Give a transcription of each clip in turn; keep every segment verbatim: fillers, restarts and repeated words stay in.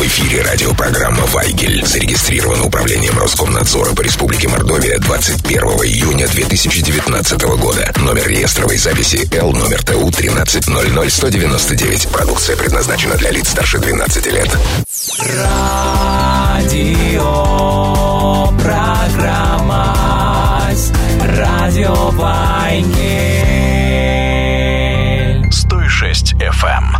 эфире радиопрограмма «Вайгель». Зарегистрировано управлением Роскомнадзора по Республике Мордовия двадцать первого июня две тысячи девятнадцатого года. Номер реестровой записи Л номер Т У тринадцать ноль ноль сто девяносто девять. Продукция предназначена для лиц старше двенадцати лет. Радио программа Радио Вайгель сто шесть эф эм.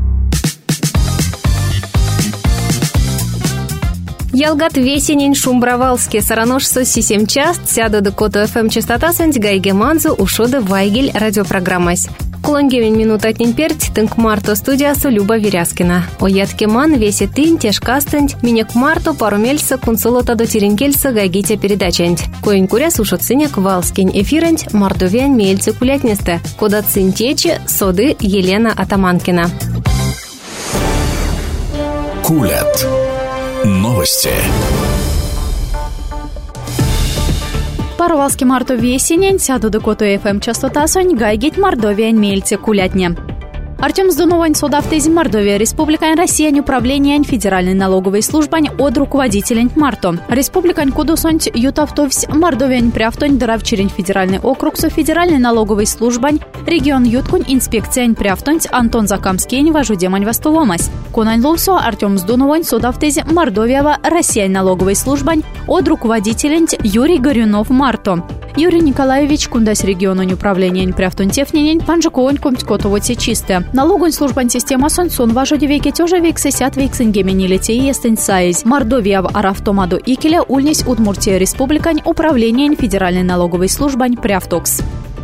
Ялгат весенень шумбравалске сараношсо сисем част сяду до кото эф эм частота сэнть гайге манзу ушода Вайгель радиопрограммась. Кулонгевень минут отнень перть тынк марто студиясу Люба Веряскина. Оятке ман весе тынь тешкастынть минек марто пару мельса кунсолота до теренкельса гайгитя передачэнть. Коень куря сушот сынек валскень эфирэнть мордовян мельцы кулятнесте. Кода цинтечи соды Елена Атаманкина. Кулят. Новости. Парвалски марто весенень сяду до кото эф эм частота сонь гайгить Мордовиян мельце кулятне. Артем Здуновань судавтезин Мордовия Республикань Россиян управлениянь Федеральной налоговой службань от руководителень Марто. Республикань кудусонть ютавтовсь Мордовиян прявтонь дыравчерень Федеральный округ со Федеральной налоговой службань регион юткунь инспекциянь прявтонь Антон Закамскень важудемань вастуломась. Конань лусо Артем Здуновань судавтезин Мордовиява Россиян налоговой службань от руководителень Юрий Горюнов Марто. Юрий Николаевич кундась региону управлениянь прявтонь тефненень панжакуонь комтькотовоте чисте. Налоговая служба система сонсон важоди веки тёжа век сесят век сенгемени летей естень сайз. Мордовия в аравтомаду икеля ульнись Удмуртия республикань управлениянь Федеральной налоговой службань прявтокс.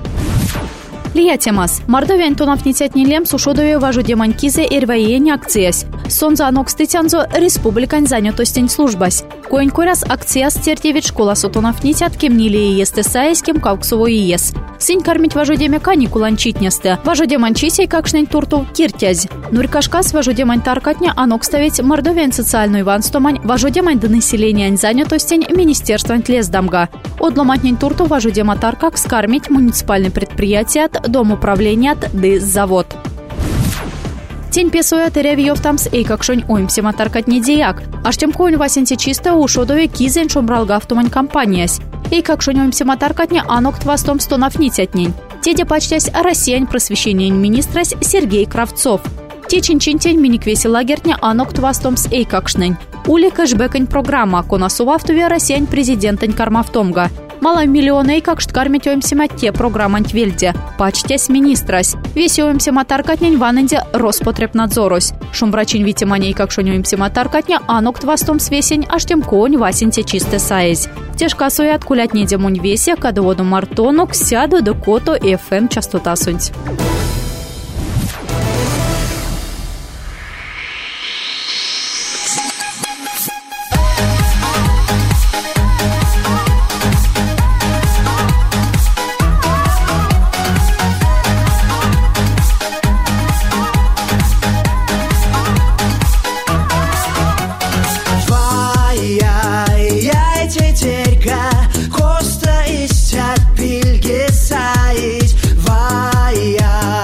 Лия темас. Мордовия Антонов нетятни лем сушодове важу деманькизе эрваиени акциясь. Сонза анокстытянзо республикань занятостень службась. Коень куряс акцияс тертевит школа сотонов нетят кем не лие есте сайз кем кауксово и ес. Сынь кормить важу деме каникулан читнесте. Важу деманчисей какшнень турту киртязь. Нуркашкас важу демань таркатня анокставить Мордовиан социальную ванстомань важу демань до населения занятостень министерства тлездамга. Одломатнень турту важу дема таркак скармить муниципальный предприятие дом управления дыс завод. Тень песуя теревьев тамс эй какшонь оймся матаркать не деяк. Аж тем коень васенти чисто ушодове кизен шумбралга автомань компаниясь. Эй какшонь оймся матаркатня анок твастом стонов нитятнень. Теде почтясь россиян просвещения министрась Сергей Кравцов. Те чинчинтень миниквеси лагерня анок твастом с эй какшнень. Ули кэшбэкань программа конасувавтуве россиян президентань кармавтомга. Мало миллионей как шткармить оемсема те программанть вельде. Пачтясь министрась. Весь оемсема таркатнень ваненде Роспотребнадзорось. Шумбрачин витиманей как шонюемсема таркатня анок твастом свесень аж тем конь васенте чисте саезь. Тяжка соят кулять не демунь весе кадоводу мартонок сяду до кото эф эм частота сунть. Коста истят пильги саить, вая.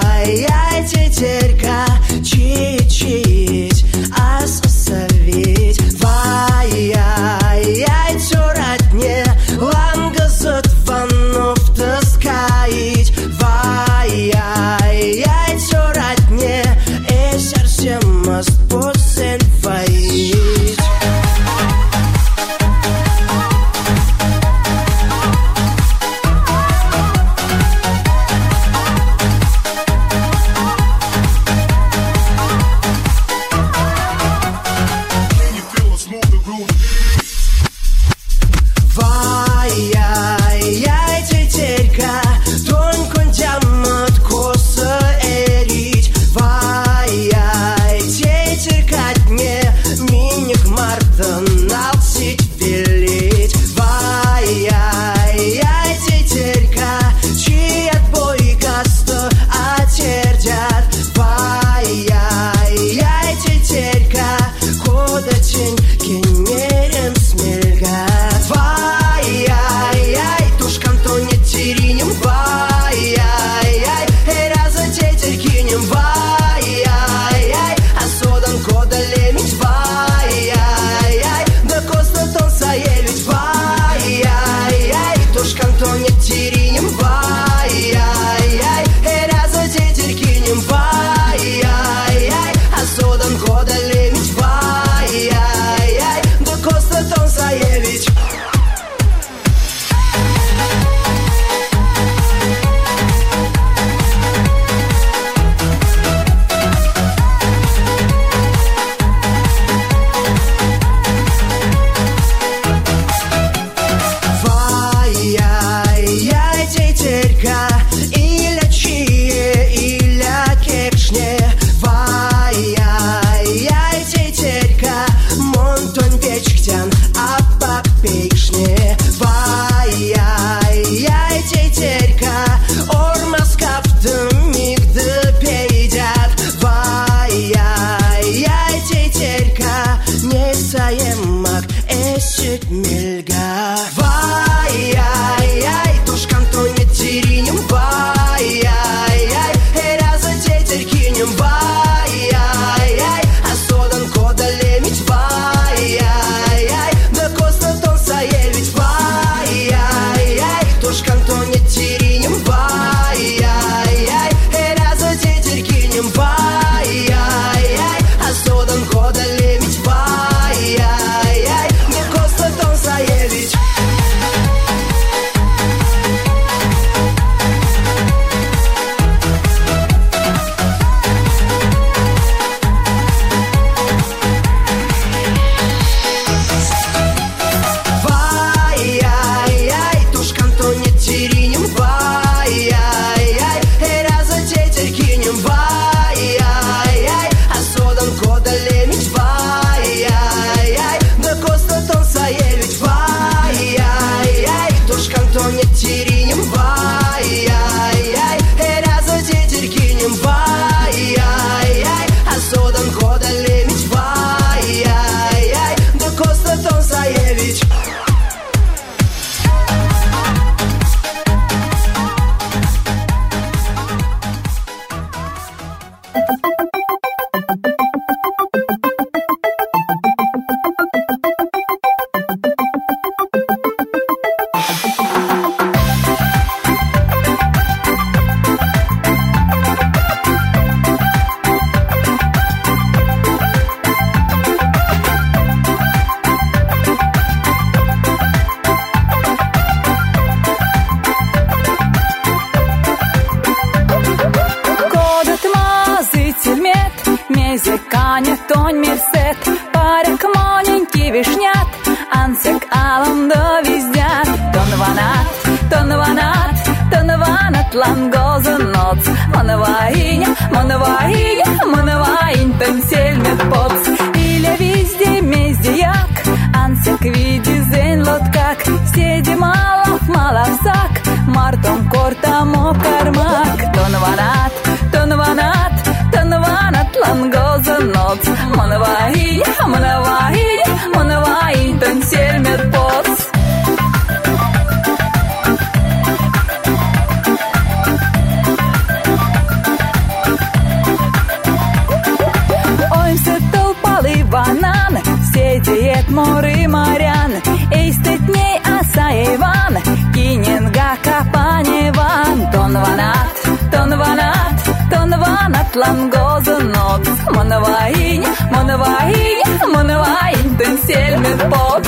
Kodalevich, vai-ai-ai, da Konstantin Sayevich. Vai-ai-ai, тетерька, Иля чие, Иля кекшне. Vai-ai-ai, тетерька, Монтон печктян, а попекшне. Vai-ai-ai, тетерька, Ормаскаптым мигды пейдят. Vai-ai-ai, тетерька, Не саемак эсет мельга. Vai-ai-ai, тушкан тонет тиринем. Vai-ai-ai, эраза тетерькинем. Vai-ai-ai, а содан Kodalevich. Vai-ai-ai, да Konstantin Sayevich. Vai-ai-ai, тушкан тонет тиринем. Vai-ai-ai, эраза тетерькинем. Vai-ai-ai, а содан Kodalevich. Vai-ai-ai, да Konstantin Sayevich. Vai-ai-ai, тушкан тонет тиринем. Vai-ai-ai, эраза тетерькинем. Vai-ai-ai, а содан Kodalevich. Vai-ai-ai, да Konstantin Sayevich. Vai-ai-ai, тушкан тонет тиринем. Vai-ai-ai, эраза тетерькинем. Vai-ai-ai, а содан Kodalevich. Vai-ai-ai, да Konstantin Sayevich. Kodot mazый тельмет, мезеканя тонь мерсет, парик маленький вишнят, ансек алам да вездят. Тон ванат, тон ванат, тон ванат лангоза ноц, манаваиня, манаваиня, манаваинь пенсельмет поц. Иля везде мездияк, ансек види зен лоткак, седи малов малавсак, мартом кортамо кармак. Тон ванат, тон ванат, тон ванат лангоза ноц, манаваиня, манаваиня, манаваинь пенсельмет поц. Ой, все толпали бананы, все диет моры морян, эй, стетней аса Иван, киненга капаневан. Тон ванат, тон ванат, тон ванат лангоза ноц, манаваиня, манаваиня, манаваинь пенсельмет поц.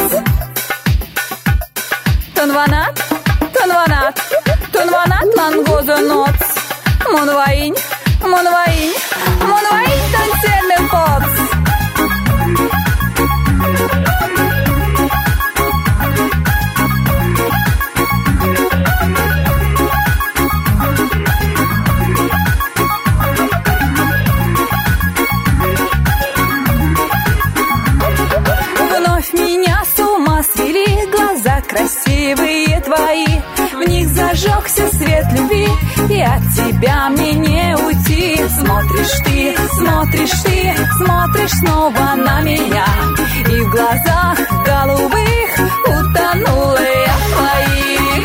Тон ванат, тон ванат, тон ванат лангоза ноц, манаваиня, манаваиня, манаваинь пенсельмет поц. Вновь меня с ума свели глаза красивые твои, в них зажегся свет любви, и от тебя мне не уйти. Смотришь ты, смотришь ты, смотришь снова на меня, и в глазах голубых утонула я в твоих.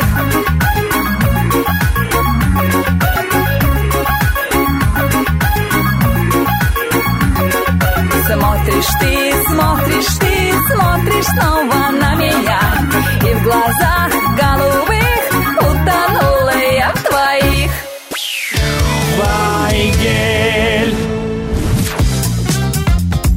Смотришь ты, смотришь ты, смотришь снова на меня, и в глазах голубых утонула я в твоих. Вайгель.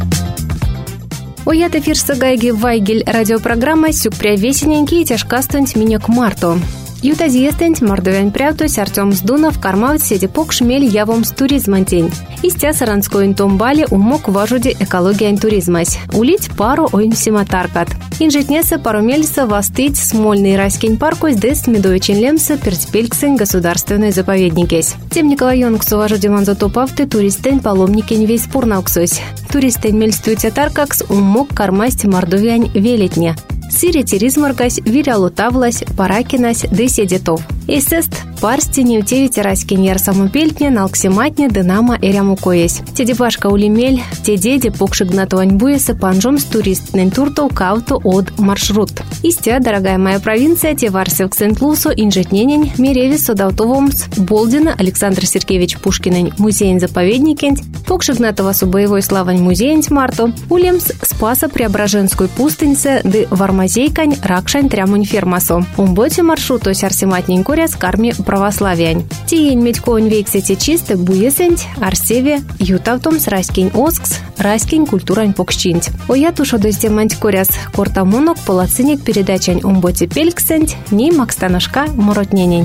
Оят эфир Гайги Вайгель радиопрограмма сюкпря весененький тяжкастунть меня к марту. Юта зъестенть мордовян прятусь Артем Сдунов кармавит седипок шмель явом с туризмантень. Истя саранской томбали умок важуди экология туризмась. Улить пару ойн симатаркат. Инжитнеса парумельса вастыть смольный райский паркусь дес медовичен лемса перцпельксен государственной заповедникесь. Тем Николаенксу важуди манзотопавты туристен паломникен весь пурнауксусь. Туристен мельстуйте таркакс умок кармасть мордовян велетня. Сири теризмаргась, вирялутавлась, паракинась, дыси детов. Эсест парсти не утевите раскин яр самопельтне, налксиматне, дынама эрямукоесь. Тедебашка улемель, те деди покшигнатуань буеса панжом с туристнен турту кауту от маршрут. Истя, дорогая моя провинция, те варсев к Сент-Лусу, инжетненень, меревис содаутовомс, Болдина, Александр Сергеевич Пушкинень, музейн-заповедникень, покшигнатова су боевой славань музейн марту, улемс Спаса Преображенской пустыньце, ды вармазейкань, ракшань трямунь фермасу. Умботе маршруту сярсиматнень коряс карми православиань. Тиень медькоень вейксете чисты буесенть, арсеве, ютавтом с райскень оскс, райскень культурань покщинть. Оят ушо достеманть коряс кортамунок полоциник передачань умботе пельксенть, ней макстанашка моротненень.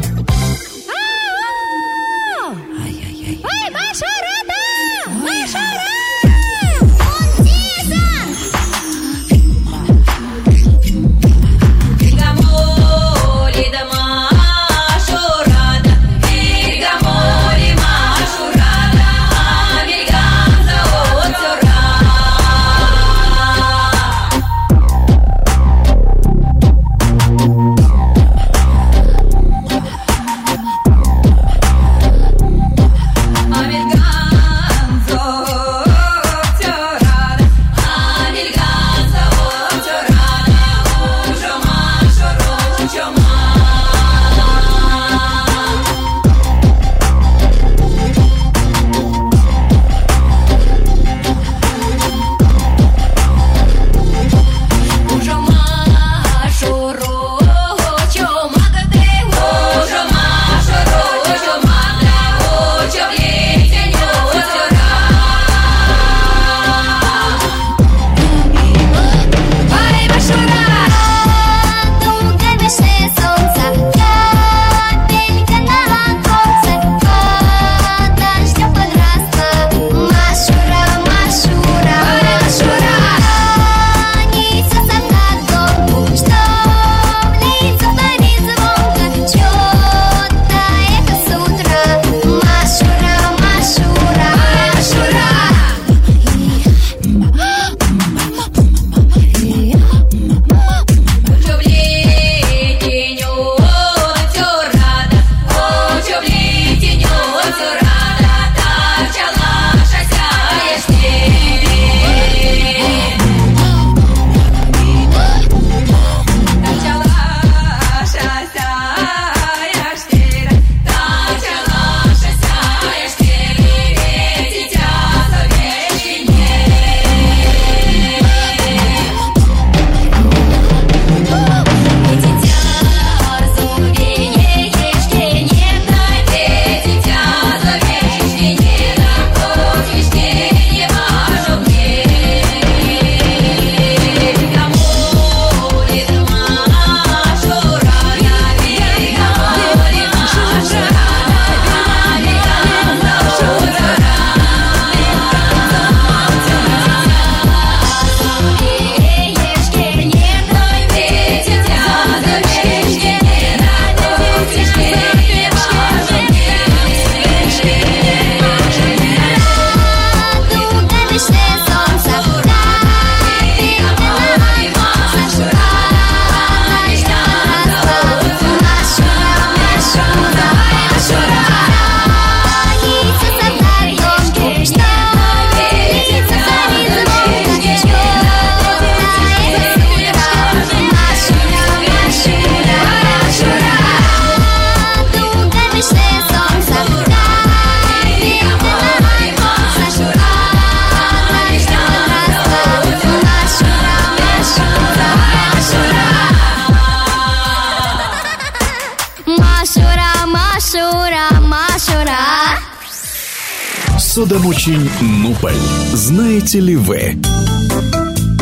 Судомучень Нуполь. Знаете ли вы?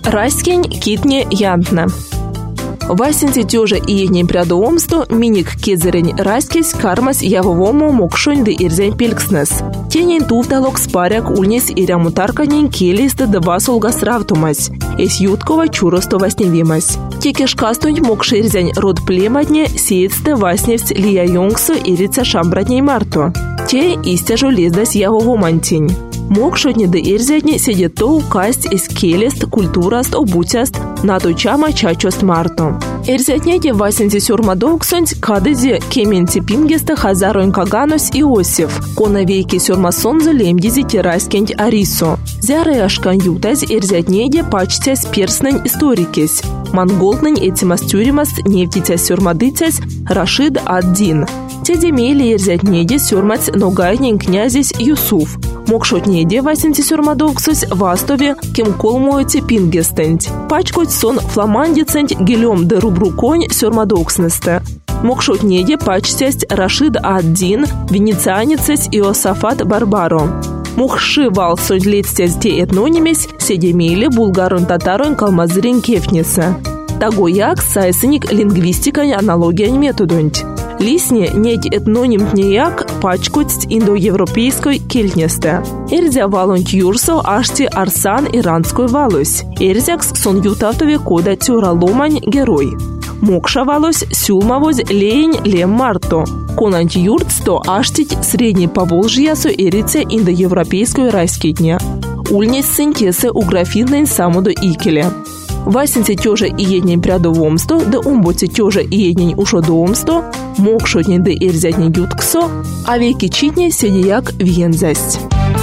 Раскинь китне янтна. Васенти тёжа иеднень прядоомсто миник кезерень раскись кармас явовому мокшонь де ирзень пелькснес. Тенень туфталок спаряк ульнес ирямутарканень келисты да басолгас равтумась. Эс юткова чуросто васневимась. Текеш кастунь мокши ирзень род плематне сеецте васневсть лия йонгсо ирица шамбратней марто. Те истяжу лездась явовомантень. Мокшотне да ирзятне сидит то укасть из келест культураст обутяст на то чама чачост марто. Ирзятнете васенти сюрмадоксонь кадызе кементи пингеста хазаронь каганос Иосиф. Конавейки сюрмасонзо лемдизи тераскенть арисо. Зяры ашкан ютаз ирзятнеде пачтясь перснень историкес. Монголтнень этимас тюримас нефтитясь сюрмадыцясь Рашид ад-Дин. Тедемели ирзятнеде сюрмаць ногайнень князесь Юсуф. Мокшотнеде васенти сюрмадоксось вастове кем колмуете пингестенть. Пачкоть сон фламандиценть гелем де рубруконь сюрмадокснесте. Мокшотнеде пачтясть Рашид ад-Дин, венецианецесь Иосафат Барбаро. Мухши валсонь летстясь те этнонимесь, седемели булгарон татарон калмазырень кефниса. Тагояк сайсеник лингвистикань аналогиянь методонть. Лисне неть этноним тнеяк пачкоть индоевропейской кельтнесте. Эрзя валонь юрсо ашти арсан иранской валось. Эрзякс сон ютавтове кода тюраломань герой. Мокша валось сюлмавоз лень лем марто. Конант юртсто аштить средний поволжьясо эрице индоевропейской райскитня. Ульнес синтесы у графиннень самудо икеле. Васенти тёжа иеднень прядовомсто, да умботи тёжа иеднень ушодоомсто, мокшотнень да эрзятнень ютксо, а веки читне седияк вензасть.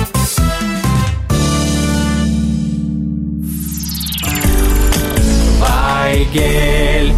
Вайгель.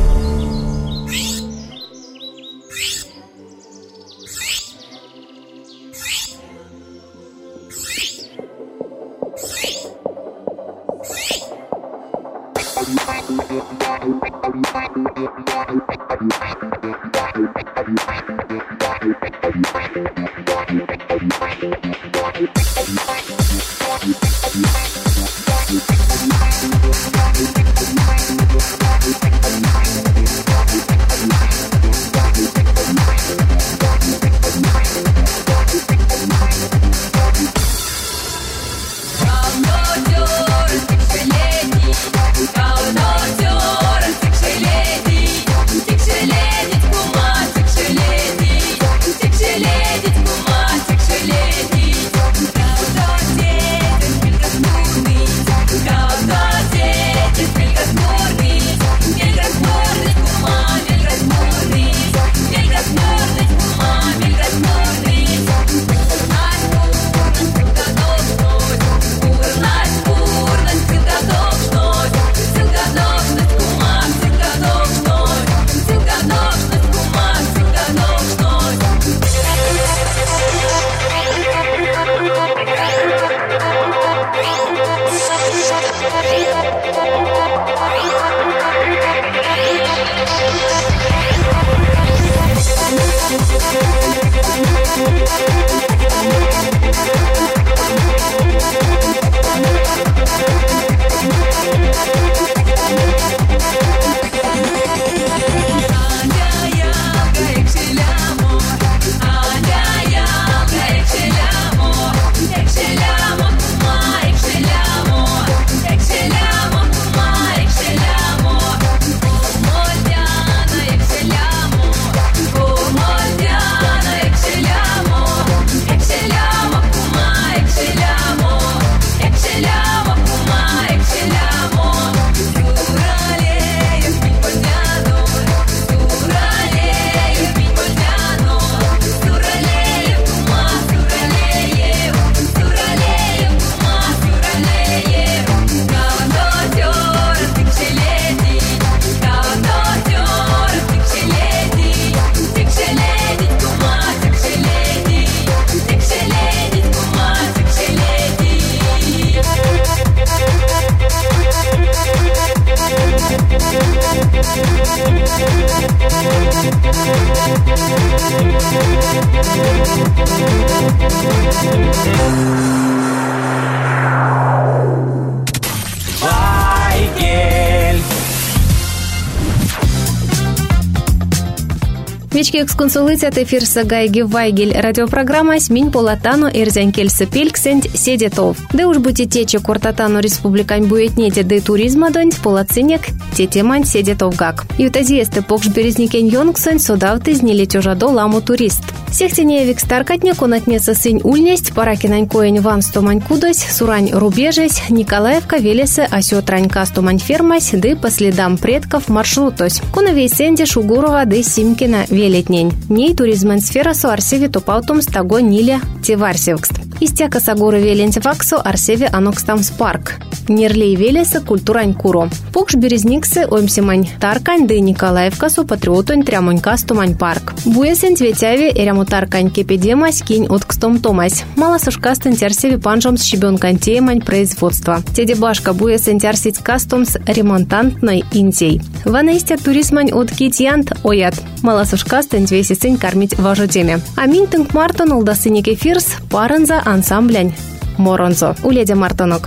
Течки эксконсулыцят эфирса Гайги Вайгель радиопрограмма «Сминь полатану эрзянкельса пельксент седетов». Да уж будете тече кортатану республикань буетнете да туризма донь полацинек тетемань седетов гак. И утазиесты покш березникен йонгсен содавты знили тюжадо ламу турист. Сехтене викстаркатне конатнеса сынь ульнесть паракинань коень ван стомань кудось, сурань рубежесь, Николаевка велесе осетрань кастомань фермась, да по следам предков маршрутось. Коновей сенде Шугурова да Симкина велетнень. Ней туризмен сфера со арсеви топаутом стаго Ниля Теварсевкст. Истяка сагоры велентеваксо арсеви анокстамс парк. Нерлей велеса культурань куро. Покш березниксы оймсимань таркань да Николаевка со патриотонь трямонь кастомань парк. Буесен тветяве эряму таркань кепедемась кинь откстом томась. Мала сушкастен терсеви панжом с щебенкань теемань производства. Теде башка буесен терсить кастом с ремонтантной интей. Ванестя туризмань от китьянт оят. Мала сушкастен твесисень кормить важу теме. Аминь тынк мартон улдасыник эфирс паренза ансамблянь Моронзо. Уледя мартонок.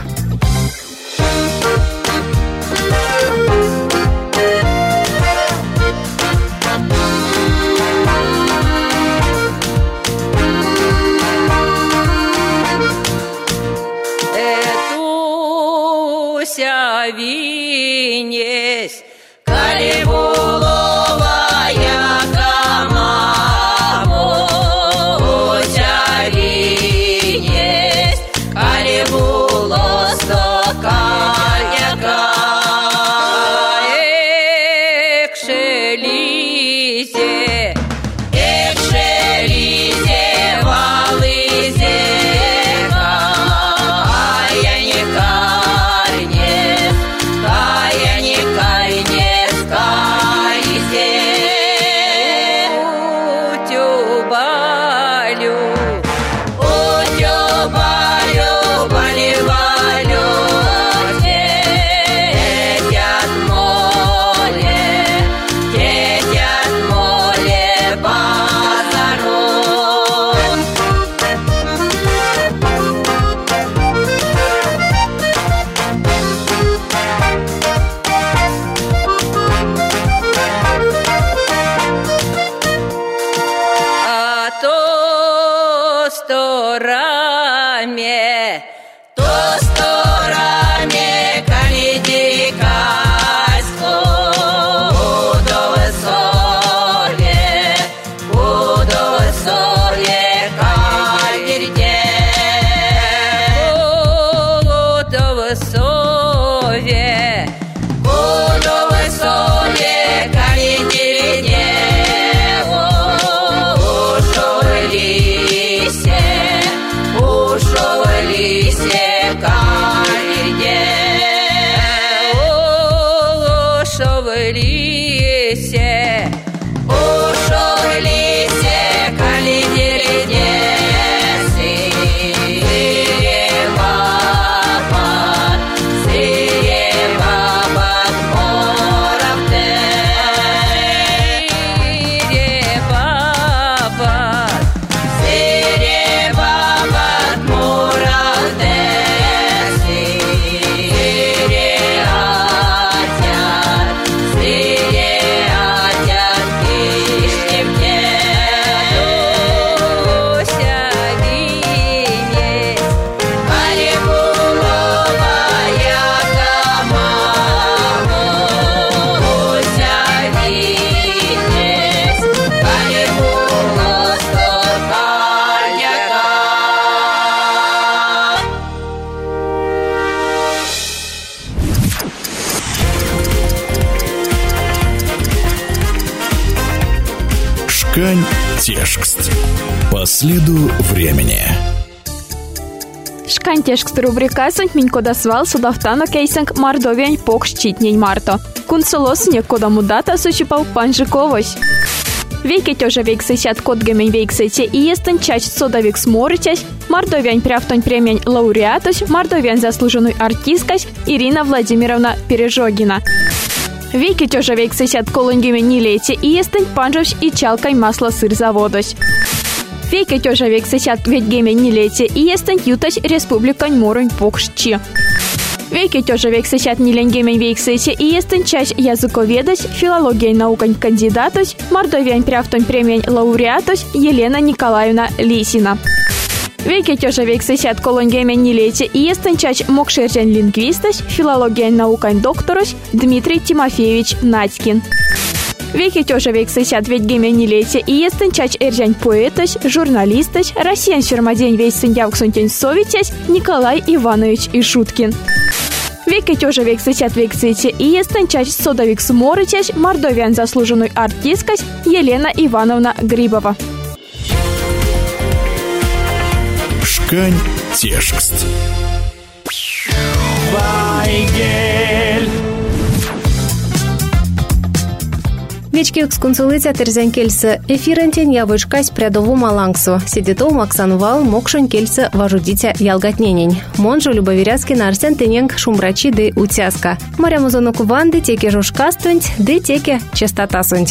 Винесь, Калибуловая камамо, уся винесь, Калибуло стоканяка, экшелизе, экшелизе валызе, каяника. Шкань текст. По следу времени. Шкань текст рубрика сонь минько дасвал судавтано кейсинг мардовень покш читнень марто. Кунсолос некода мудата сучипал панжиковось. Веки тёжа вексесят код гемень вексете и естен чач содавик сморитясь, мардовень пряфтонь премень лауреатось, мардовень заслуженный артисткась Ирина Владимировна Пережогина. Веки тёжа вексесят колонь гемень нилете и естен панжовщ и чалкой масло сыр заводось. Веки тёжа вексесят ведь гемень нилете и естен ютась республикань морунь покшчи. Веки тоже век сосят ниленгемен век сессия и естен часть языковедость, филология наукань кандидатость, мордовиань пряфтон премиень лауреатость Елена Николаевна Лисина. Веки тоже век сосят колонгемен нилете и естен часть мокшержен лингвистость, филология наукань докторость Дмитрий Тимофеевич Надькин. Веки тоже век сосят ведь геменилете и естен часть эржень поэтость, журналистость, россиян сюрмадень весь сындявк сунтень совитясь Николай Иванович Ишуткин. Веки тоже век сосят век сети и естен часть содовик суморытясь мордовиан заслуженный артисткость Елена Ивановна Грибова. Шкань текст. Вайгель. Вечки эксконсулыця терзян кельсы эфирентен явышкась прядову малангсу. Сидетов максанвал мокшон кельсы важудитя ялгатненень. Монжу любоверяцкин арсен тененг шумрачи де утяска. Моря музоноку ванды теке жушкаствунть, де теке частотасунть.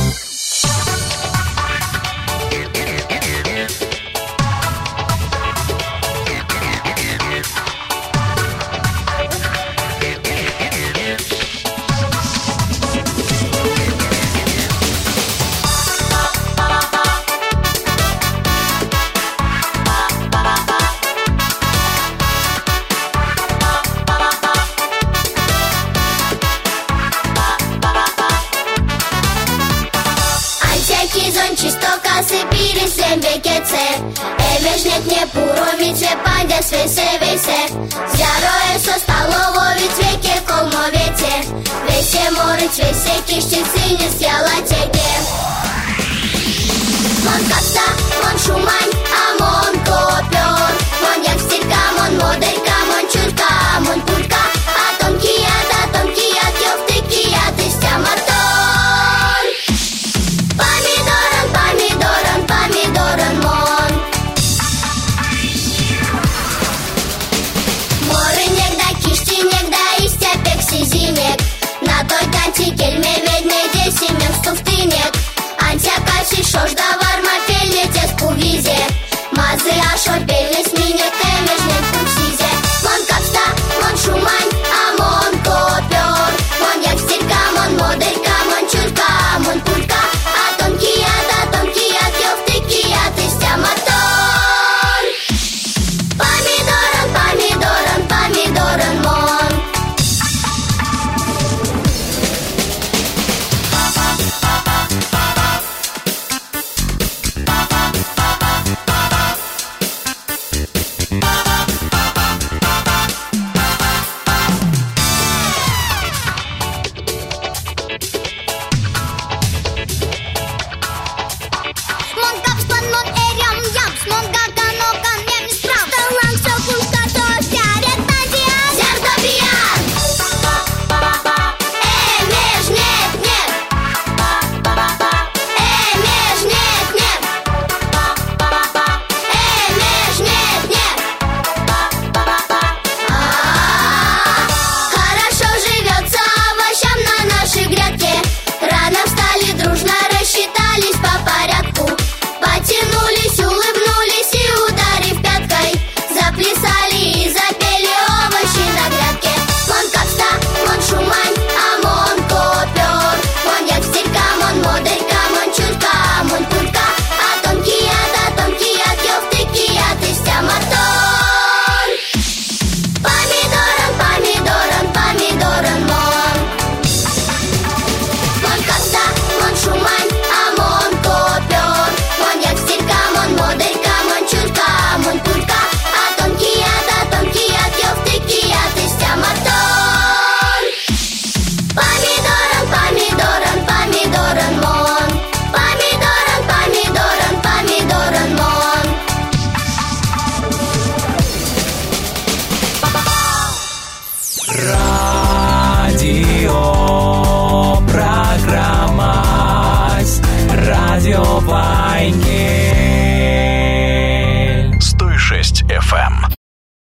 Не пуровице пандя свесе весе Зяроe со столововиц веке колмовете Весе морыц весе кишчицы не съела теке Мон капста, мон шумань, а мон копер Мон якстирка, мон моделька, мон чурка, мон пулька А тонкий ад, а тонкий ад, ёвтыкий ад, истя мотор Помидоран, помидоран, помидоран, мон На той танці кельме ведне десімем стуфтинек Антя каші шош да варма пельне тес пувізе Мази ашо пельне сміне темежне пупсізе Мон капста, мон шумань, а мон копер Мон як стирка, мон моделька, мон чурка, мон пулька А тонкий ад, а тонкий ад, ёвтыкий ад, истя мотор Помидоран, помидоран, помидоран, мон Радио Вайгель.